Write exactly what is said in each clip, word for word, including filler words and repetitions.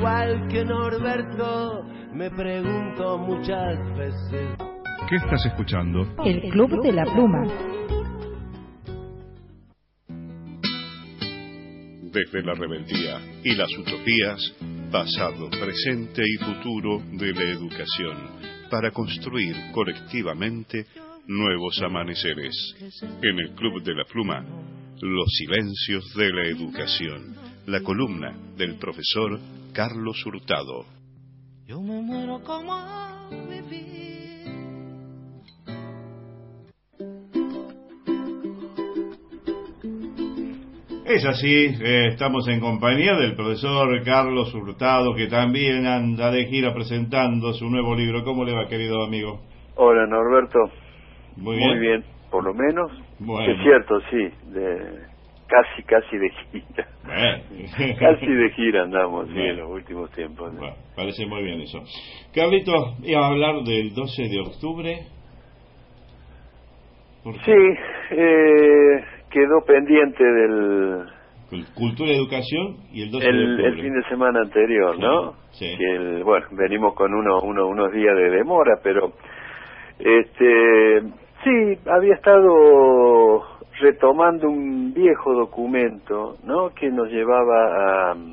igual que Norberto, me pregunto muchas veces. ¿Qué estás escuchando? El Club de la Pluma. Desde la rebeldía y las utopías, pasado, presente y futuro de la educación, para construir colectivamente nuevos amaneceres. En el Club de la Pluma, los silencios de la educación, la columna del profesor Carlos Hurtado. Yo me muero como a vivir. Es así, eh, estamos en compañía del profesor Carlos Hurtado, que también anda de gira presentando su nuevo libro. ¿Cómo le va, querido amigo? Hola, Norberto. Muy bien. Muy bien, por lo menos. Bueno. Es cierto, sí, de, casi, casi de gira. Bueno. Casi de gira andamos, sí, bueno. en los últimos tiempos. ¿no? Bueno, parece muy bien eso. Carlitos, iba a hablar del doce de octubre. ¿Por qué? Sí, eh, quedó pendiente del... Cultura y Educación y el doce el, de octubre. el fin de semana anterior, ¿no? Sí. Que el, bueno, venimos con uno, uno, unos días de demora, pero este sí, había estado retomando un viejo documento, ¿no? Que nos llevaba a,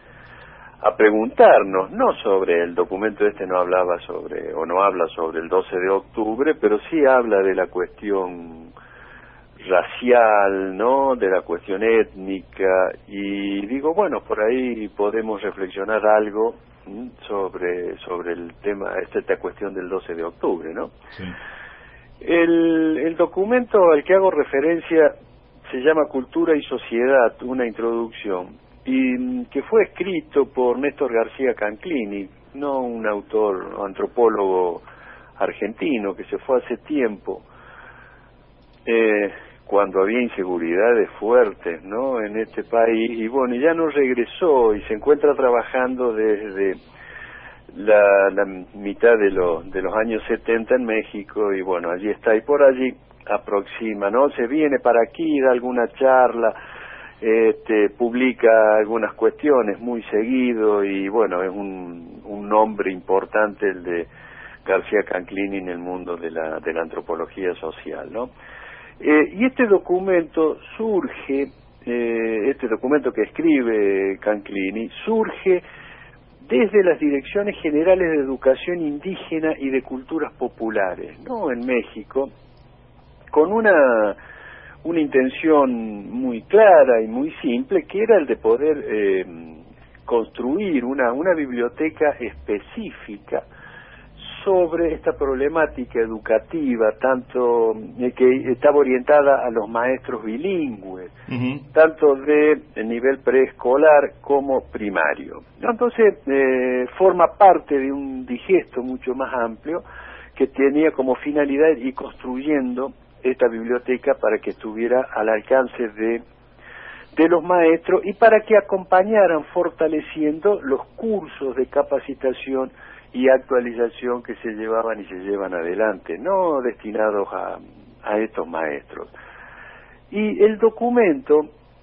a preguntarnos, no sobre el documento este, no hablaba sobre, o no habla sobre el doce de octubre, pero sí habla de la cuestión racial, ¿no? De la cuestión étnica, y digo, bueno, por ahí podemos reflexionar algo ¿m? sobre sobre el tema, esta, esta cuestión del doce de octubre, ¿no? Sí. El, el documento al que hago referencia se llama Cultura y Sociedad, una introducción, y que fue escrito por Néstor García Canclini, no un autor, antropólogo argentino que se fue hace tiempo, eh, cuando había inseguridades fuertes, ¿no?, en este país, y bueno, ya no regresó y se encuentra trabajando desde la, la mitad de los de los años setenta en México, y bueno, allí está, y por allí aproxima, ¿no?, se viene para aquí, da alguna charla, este, publica algunas cuestiones muy seguido, y bueno, es un, un nombre importante el de García Canclini en el mundo de la, de la antropología social, ¿no? Eh, y este documento surge, eh, este documento que escribe Canclini, surge desde las Direcciones Generales de Educación Indígena y de Culturas Populares, ¿no?, en México, con una, una intención muy clara y muy simple, que era el de poder eh, construir una, una biblioteca específica sobre esta problemática educativa, tanto eh, que estaba orientada a los maestros bilingües, uh-huh. tanto de nivel preescolar como primario. Entonces, eh, forma parte de un digesto mucho más amplio que tenía como finalidad ir construyendo esta biblioteca para que estuviera al alcance de, de los maestros y para que acompañaran fortaleciendo los cursos de capacitación y actualización que se llevaban y se llevan adelante, no destinados a, a estos maestros. Y el documento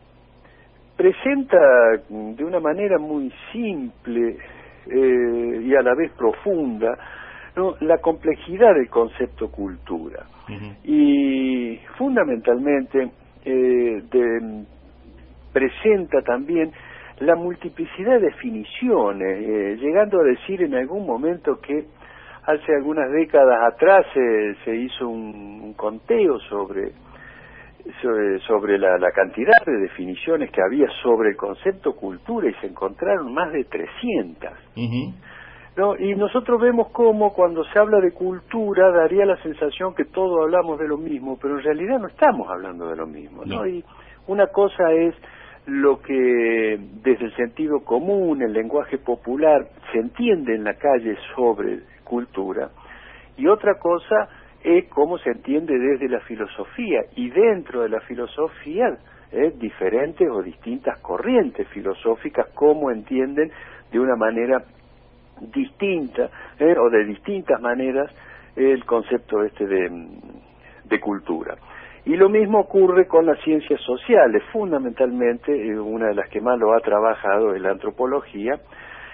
presenta de una manera muy simple eh, y a la vez profunda, ¿no?, la complejidad del concepto cultura. Uh-huh. Y fundamentalmente eh, de, presenta también la multiplicidad de definiciones, eh, llegando a decir en algún momento que hace algunas décadas atrás eh, se hizo un, un conteo sobre sobre, sobre la, la cantidad de definiciones que había sobre el concepto cultura y se encontraron más de trescientas. Uh-huh. ¿No? Y nosotros vemos cómo cuando se habla de cultura daría la sensación que todos hablamos de lo mismo, pero en realidad no estamos hablando de lo mismo, ¿no? No. Y una cosa es lo que desde el sentido común, el lenguaje popular, se entiende en la calle sobre cultura, y otra cosa es cómo se entiende desde la filosofía, y dentro de la filosofía, eh, diferentes o distintas corrientes filosóficas, cómo entienden de una manera distinta, eh, o de distintas maneras, el concepto este de, de cultura. Y lo mismo ocurre con las ciencias sociales, fundamentalmente, eh, una de las que más lo ha trabajado es la antropología,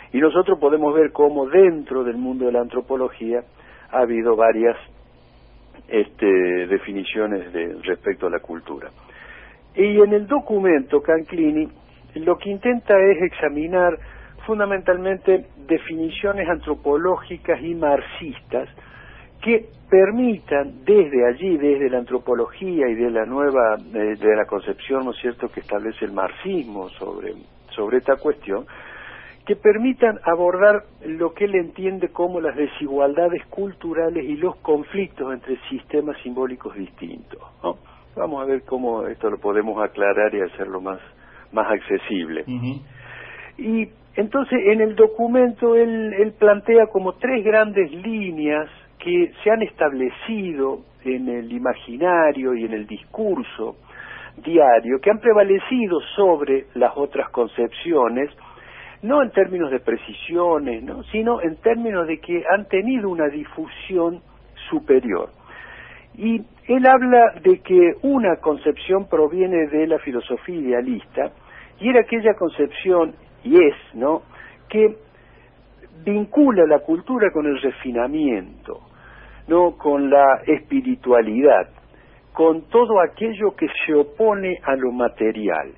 Y nosotros podemos ver cómo dentro del mundo de la antropología ha habido varias este, definiciones de, respecto a la cultura. Y en el documento Canclini lo que intenta es examinar fundamentalmente definiciones antropológicas y marxistas que permitan desde allí, desde la antropología y de la nueva, de, de la concepción, ¿no es cierto?, que establece el marxismo sobre, sobre esta cuestión, que permitan abordar lo que él entiende como las desigualdades culturales y los conflictos entre sistemas simbólicos distintos, ¿no? Vamos a ver cómo esto lo podemos aclarar y hacerlo más, más accesible. Uh-huh. Y entonces en el documento él, él plantea como tres grandes líneas que se han establecido en el imaginario y en el discurso diario, que han prevalecido sobre las otras concepciones, no en términos de precisiones, ¿no?, sino en términos de que han tenido una difusión superior. Y él habla de que una concepción proviene de la filosofía idealista, y era aquella concepción, y es, ¿no?, que vincula la cultura con el refinamiento, no con la espiritualidad, con todo aquello que se opone a lo material.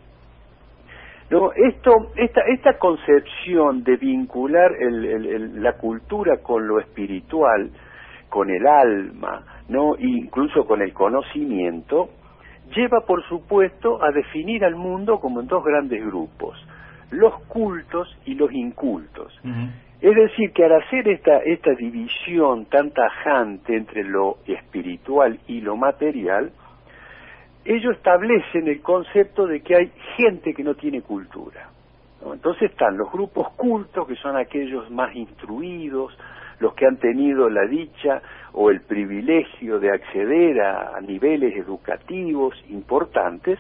No, esto, esta, esta concepción de vincular el, el, el, la cultura con lo espiritual, con el alma, no, incluso con el conocimiento, lleva por supuesto a definir al mundo como en dos grandes grupos, los cultos y los incultos. Uh-huh. Es decir, que al hacer esta, esta división tan tajante entre lo espiritual y lo material, ellos establecen el concepto de que hay gente que no tiene cultura, ¿no? Entonces están los grupos cultos, que son aquellos más instruidos, los que han tenido la dicha o el privilegio de acceder a, a niveles educativos importantes,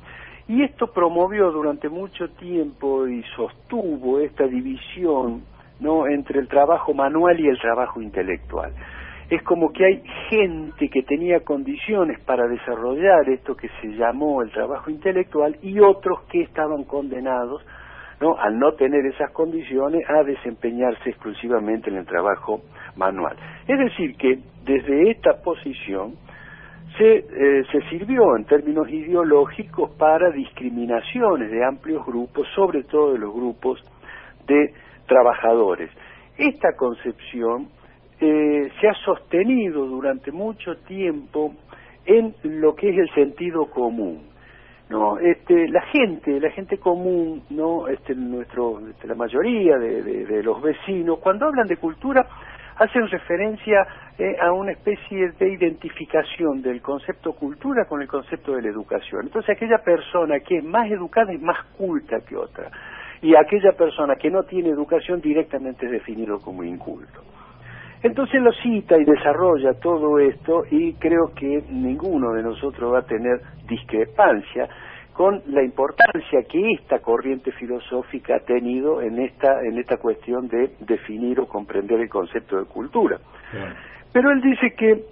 y esto promovió durante mucho tiempo y sostuvo esta división, ¿no?, entre el trabajo manual y el trabajo intelectual. Es como que hay gente que tenía condiciones para desarrollar esto que se llamó el trabajo intelectual y otros que estaban condenados, ¿no?, al no tener esas condiciones, a desempeñarse exclusivamente en el trabajo manual. Es decir, que desde esta posición se, eh, se sirvió en términos ideológicos para discriminaciones de amplios grupos, sobre todo de los grupos de trabajadores. Esta concepción eh, se ha sostenido durante mucho tiempo en lo que es el sentido común, ¿no? Este, la gente, la gente común, ¿no?, este, nuestro, este, la mayoría de, de, de los vecinos, cuando hablan de cultura, hacen referencia eh, a una especie de identificación del concepto cultura con el concepto de la educación. Entonces aquella persona que es más educada es más culta que otra, y aquella persona que no tiene educación directamente es definido como inculto. Entonces lo cita y desarrolla todo esto, y creo que ninguno de nosotros va a tener discrepancia con la importancia que esta corriente filosófica ha tenido en esta en esta cuestión de definir o comprender el concepto de cultura. Bien. Pero él dice que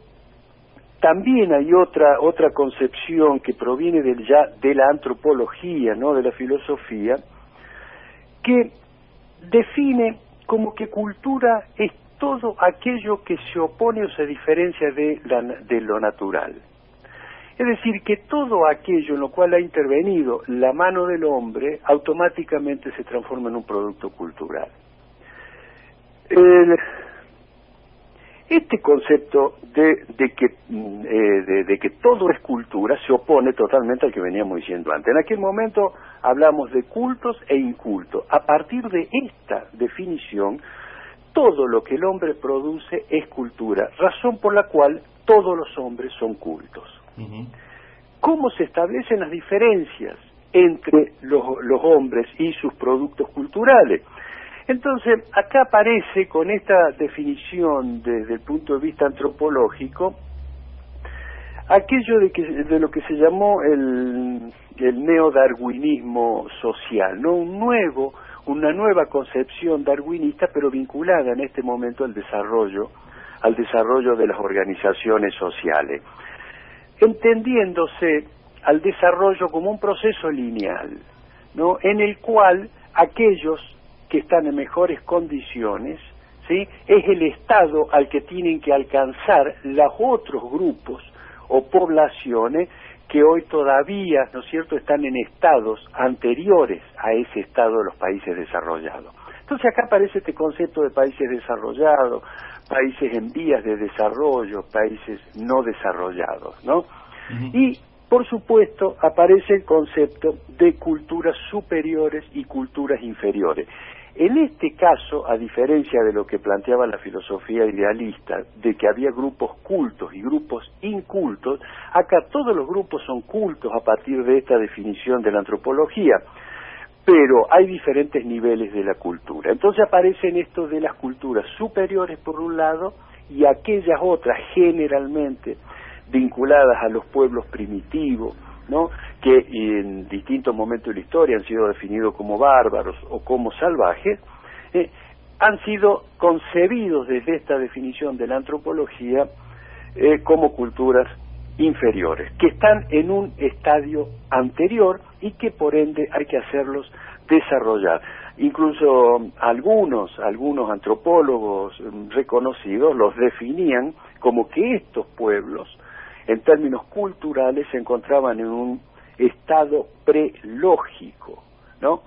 también hay otra otra concepción que proviene del ya de la antropología, ¿no?, de la filosofía, que define como que cultura es todo aquello que se opone o se diferencia de, la, de lo natural. Es decir, que todo aquello en lo cual ha intervenido la mano del hombre automáticamente se transforma en un producto cultural. El, este concepto de, de, que, eh, de, de que todo es cultura se opone totalmente al que veníamos diciendo antes. En aquel momento hablamos de cultos e incultos. A partir de esta definición, todo lo que el hombre produce es cultura, razón por la cual todos los hombres son cultos. Uh-huh. ¿Cómo se establecen las diferencias entre los, los hombres y sus productos culturales? Entonces, acá aparece con esta definición desde el punto de vista antropológico aquello de, que, de lo que se llamó el, el neodarwinismo social, ¿no? Un nuevo, una nueva concepción darwinista, pero vinculada en este momento al desarrollo, al desarrollo de las organizaciones sociales, entendiéndose al desarrollo como un proceso lineal, ¿no?, en el cual aquellos que están en mejores condiciones, ¿sí? Es el estado al que tienen que alcanzar los otros grupos o poblaciones que hoy todavía, ¿no es cierto?, están en estados anteriores a ese estado de los países desarrollados. Entonces acá aparece este concepto de países desarrollados, países en vías de desarrollo, países no desarrollados, ¿no? Uh-huh. Y, por supuesto, aparece el concepto de culturas superiores y culturas inferiores. En este caso, a diferencia de lo que planteaba la filosofía idealista, de que había grupos cultos y grupos incultos, acá todos los grupos son cultos a partir de esta definición de la antropología, pero hay diferentes niveles de la cultura. Entonces aparecen estos de las culturas superiores por un lado y aquellas otras generalmente vinculadas a los pueblos primitivos, ¿no?, que en distintos momentos de la historia han sido definidos como bárbaros o como salvajes, eh, han sido concebidos desde esta definición de la antropología eh, como culturas inferiores, que están en un estadio anterior y que por ende hay que hacerlos desarrollar. Incluso algunos, algunos antropólogos reconocidos los definían como que estos pueblos, en términos culturales, se encontraban en un estado prelógico, ¿no?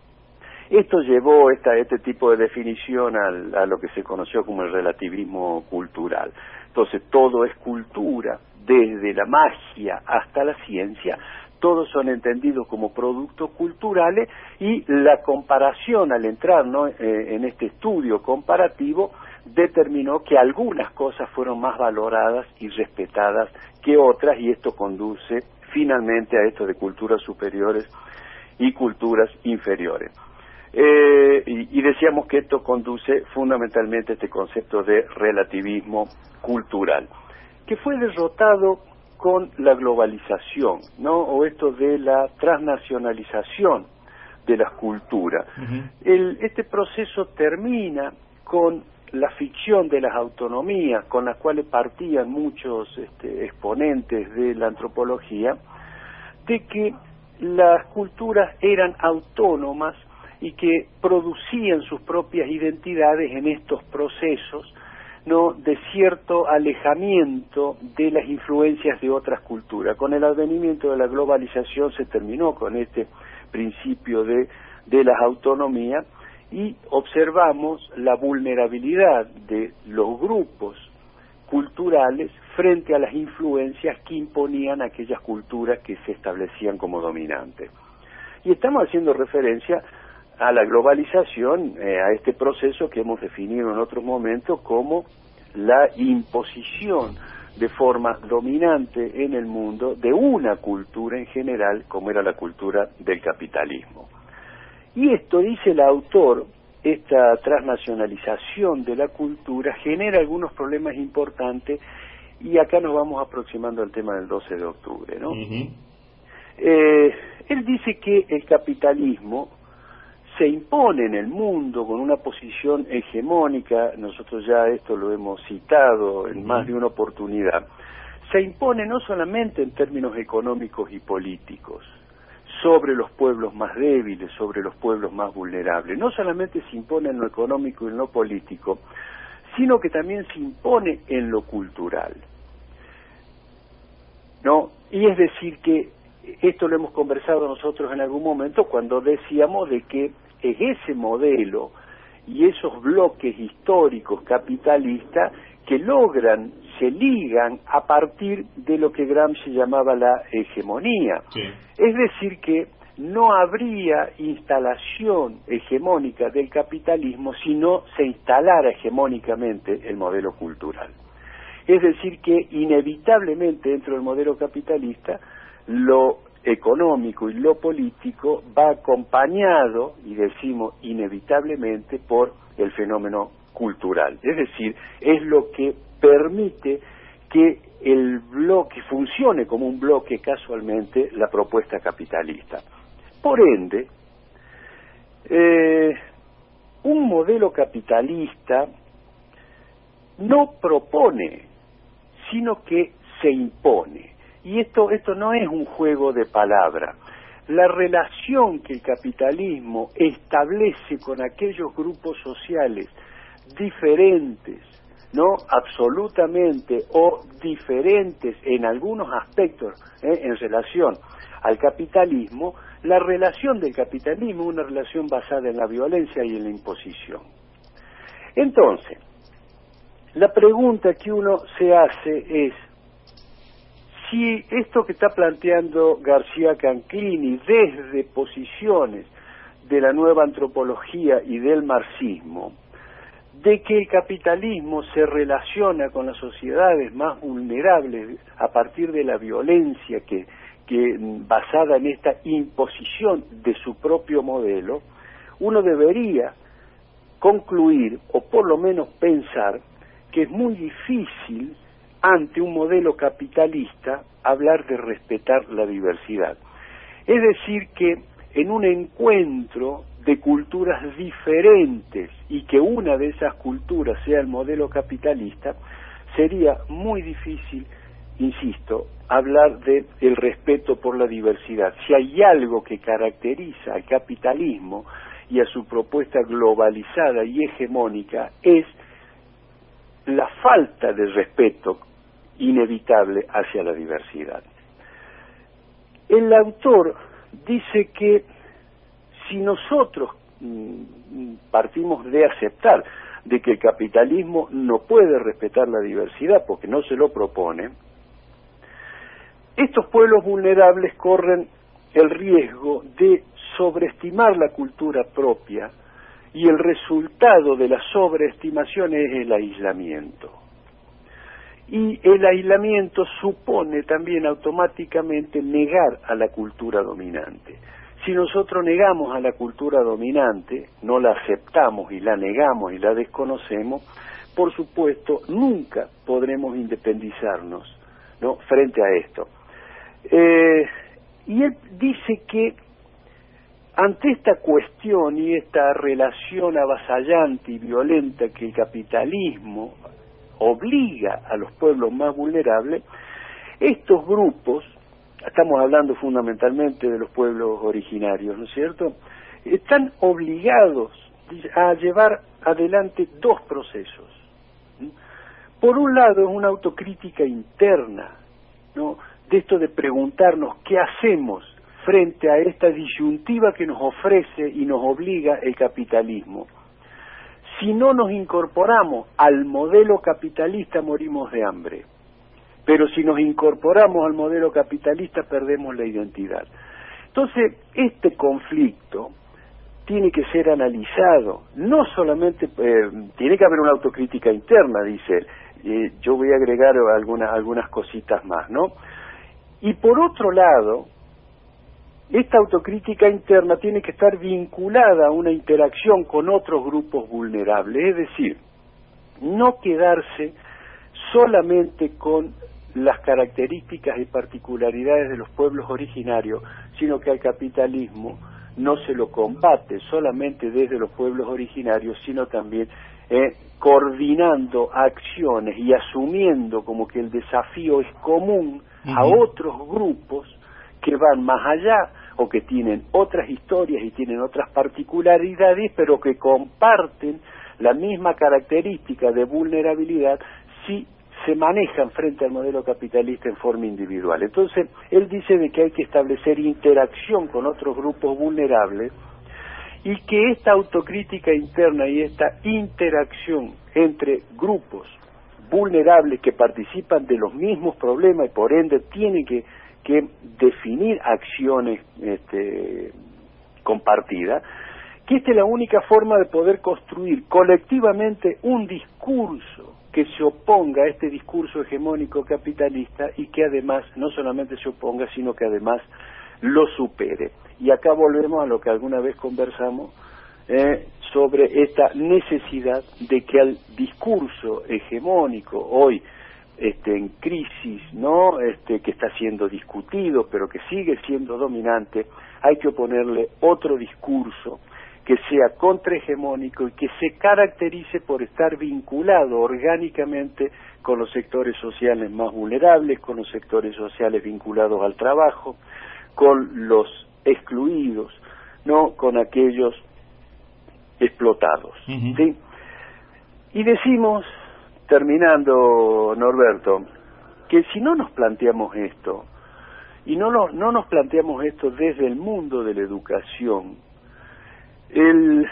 Esto llevó esta, este tipo de definición al, a lo que se conoció como el relativismo cultural. Entonces, todo es cultura, desde la magia hasta la ciencia, todos son entendidos como productos culturales, y la comparación al entrar, ¿no?, eh, en este estudio comparativo determinó que algunas cosas fueron más valoradas y respetadas que otras, y esto conduce finalmente a esto de culturas superiores y culturas inferiores. Eh, y, y decíamos que esto conduce fundamentalmente a este concepto de relativismo cultural, que fue derrotado con la globalización, ¿no?, o esto de la transnacionalización de las culturas. Uh-huh. El, este proceso termina con la ficción de las autonomías, con las cuales partían muchos este, exponentes de la antropología, de que las culturas eran autónomas y que producían sus propias identidades en estos procesos, ¿no?, de cierto alejamiento de las influencias de otras culturas. Con el advenimiento de la globalización se terminó con este principio de, de las autonomías, y observamos la vulnerabilidad de los grupos culturales frente a las influencias que imponían aquellas culturas que se establecían como dominantes. Y estamos haciendo referencia a la globalización, eh, a este proceso que hemos definido en otros momentos como la imposición de forma dominante en el mundo de una cultura en general, como era la cultura del capitalismo. Y esto, dice el autor, esta transnacionalización de la cultura genera algunos problemas importantes, y acá nos vamos aproximando al tema del doce de octubre, ¿no? Uh-huh. Eh, él dice que el capitalismo se impone en el mundo con una posición hegemónica, nosotros ya esto lo hemos citado en más de una oportunidad, se impone no solamente en términos económicos y políticos, sobre los pueblos más débiles, sobre los pueblos más vulnerables, no solamente se impone en lo económico y en lo político, sino que también se impone en lo cultural, ¿no? Y es decir que esto lo hemos conversado nosotros en algún momento cuando decíamos de que es ese modelo y esos bloques históricos capitalistas que logran, se ligan a partir de lo que Gramsci llamaba la hegemonía. Sí. Es decir que no habría instalación hegemónica del capitalismo si no se instalara hegemónicamente el modelo cultural. Es decir que inevitablemente dentro del modelo capitalista lo económico y lo político va acompañado, y decimos inevitablemente, por el fenómeno cultural. Es decir, es lo que permite que el bloque funcione como un bloque casualmente la propuesta capitalista. Por ende, eh, un modelo capitalista no propone, sino que se impone. Y esto, esto no es un juego de palabras. la relación que el capitalismo establece con aquellos grupos sociales diferentes, no absolutamente o diferentes en algunos aspectos ¿eh? en relación al capitalismo, la relación del capitalismo es una relación basada en la violencia y en la imposición. Entonces, la pregunta que uno se hace es, si esto que está planteando García Canclini desde posiciones de la nueva antropología y del marxismo, de que el capitalismo se relaciona con las sociedades más vulnerables a partir de la violencia que, que basada en esta imposición de su propio modelo, uno debería concluir, o por lo menos pensar, que es muy difícil ante un modelo capitalista hablar de respetar la diversidad. Es decir, que en un encuentro de culturas diferentes y que una de esas culturas sea el modelo capitalista, sería muy difícil, insisto, hablar de el respeto por la diversidad. Si hay algo que caracteriza al capitalismo y a su propuesta globalizada y hegemónica, es la falta de respeto inevitable hacia la diversidad. El autor dice que si nosotros mm, partimos de aceptar de que el capitalismo no puede respetar la diversidad porque no se lo propone, estos pueblos vulnerables corren el riesgo de sobreestimar la cultura propia, y el resultado de la sobreestimación es el aislamiento. Y el aislamiento supone también automáticamente negar a la cultura dominante. Si nosotros negamos a la cultura dominante, no la aceptamos y la negamos y la desconocemos, por supuesto nunca podremos independizarnos, ¿no?, frente a esto. Eh, y él dice que ante esta cuestión y esta relación avasallante y violenta que el capitalismo obliga a los pueblos más vulnerables, estos grupos, estamos hablando fundamentalmente de los pueblos originarios, ¿no es cierto?, están obligados a llevar adelante dos procesos. Por un lado es una autocrítica interna, ¿no?, de esto de preguntarnos qué hacemos frente a esta disyuntiva que nos ofrece y nos obliga el capitalismo. Si no nos incorporamos al modelo capitalista, morimos de hambre. Pero si nos incorporamos al modelo capitalista, perdemos la identidad. Entonces, este conflicto tiene que ser analizado. No solamente, eh, tiene que haber una autocrítica interna, dice él. Eh, yo voy a agregar algunas, algunas cositas más, ¿no? Y por otro lado, esta autocrítica interna tiene que estar vinculada a una interacción con otros grupos vulnerables, es decir, no quedarse solamente con las características y particularidades de los pueblos originarios, sino que al capitalismo no se lo combate solamente desde los pueblos originarios, sino también eh, coordinando acciones y asumiendo como que el desafío es común uh-huh. a otros grupos que van más allá o que tienen otras historias y tienen otras particularidades, pero que comparten la misma característica de vulnerabilidad si se manejan frente al modelo capitalista en forma individual. Entonces, él dice de que hay que establecer interacción con otros grupos vulnerables y que esta autocrítica interna y esta interacción entre grupos vulnerables que participan de los mismos problemas y por ende tienen que que definir acciones este, compartidas, que esta es la única forma de poder construir colectivamente un discurso que se oponga a este discurso hegemónico capitalista y que además no solamente se oponga, sino que además lo supere. Y acá volvemos a lo que alguna vez conversamos eh, sobre esta necesidad de que al discurso hegemónico hoy Este, en crisis, ¿no? Este, que está siendo discutido, pero que sigue siendo dominante, hay que oponerle otro discurso que sea contrahegemónico y que se caracterice por estar vinculado orgánicamente con los sectores sociales más vulnerables, con los sectores sociales vinculados al trabajo, con los excluidos, no con aquellos explotados. Uh-huh. ¿Sí? Y decimos, terminando, Norberto, que si no nos planteamos esto, y no, no, no nos planteamos esto desde el mundo de la educación, el,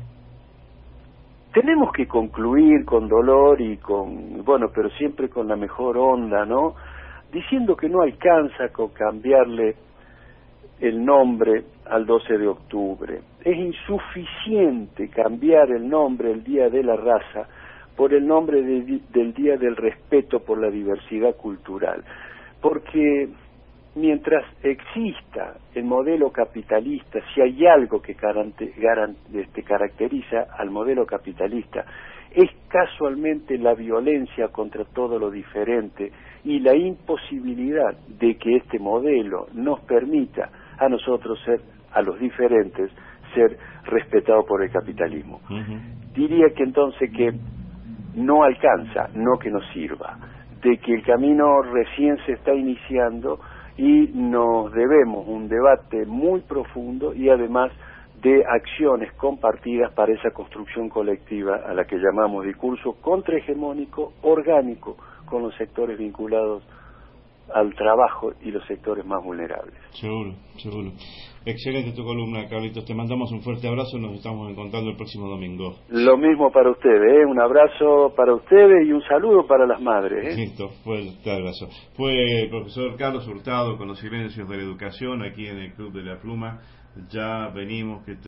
tenemos que concluir con dolor y con, bueno, pero siempre con la mejor onda, ¿no? Diciendo que no alcanza con cambiarle el nombre al doce de octubre. Es insuficiente cambiar el nombre el Día de la Raza por el nombre de, del Día del Respeto por la Diversidad Cultural, porque mientras exista el modelo capitalista, si hay algo que garante, garante, este, caracteriza al modelo capitalista, es casualmente la violencia contra todo lo diferente y la imposibilidad de que este modelo nos permita a nosotros ser, a los diferentes, ser respetados por el capitalismo. Uh-huh. Diría que entonces que no alcanza, no que nos sirva, de que el camino recién se está iniciando y nos debemos un debate muy profundo y además de acciones compartidas para esa construcción colectiva a la que llamamos discurso contrahegemónico orgánico con los sectores vinculados al trabajo y los sectores más vulnerables. Seguro, seguro. Excelente tu columna, Carlitos. Te mandamos un fuerte abrazo y nos estamos encontrando el próximo domingo. Lo mismo para ustedes, ¿eh? Un abrazo para ustedes y un saludo para las madres, ¿eh? Listo, fuerte abrazo. Fue el profesor Carlos Hurtado con los silencios de la educación aquí en el Club de la Pluma. Ya venimos que